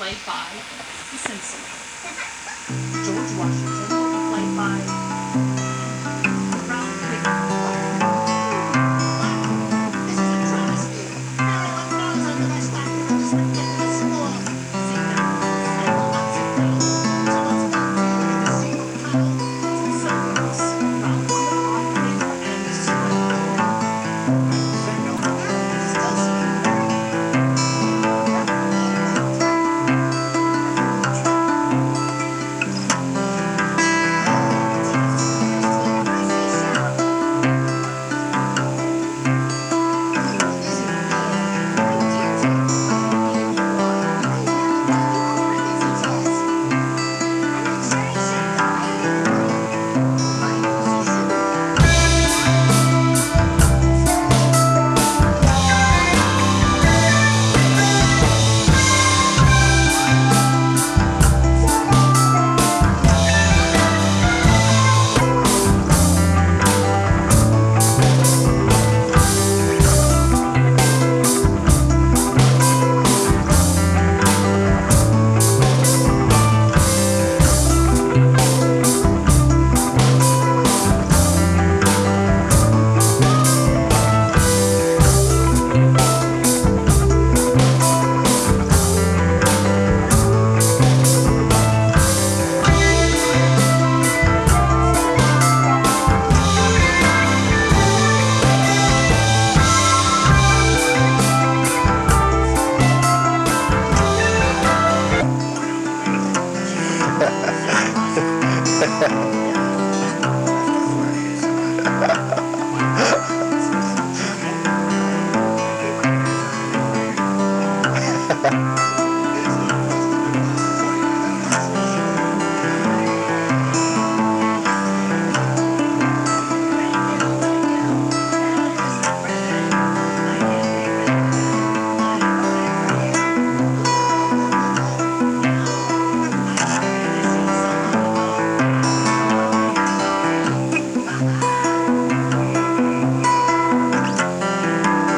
flight by the Simpsons. George Washington took a flight by Ralph Wiggum. This is a travesty. Everyone knows I'm the best actor in this ridiculous school. Sit down. I will not sit down. So what's that to do with the single panel? Sunrise. Ralph won the Oscar and the Super Still singing. Ha ha ha.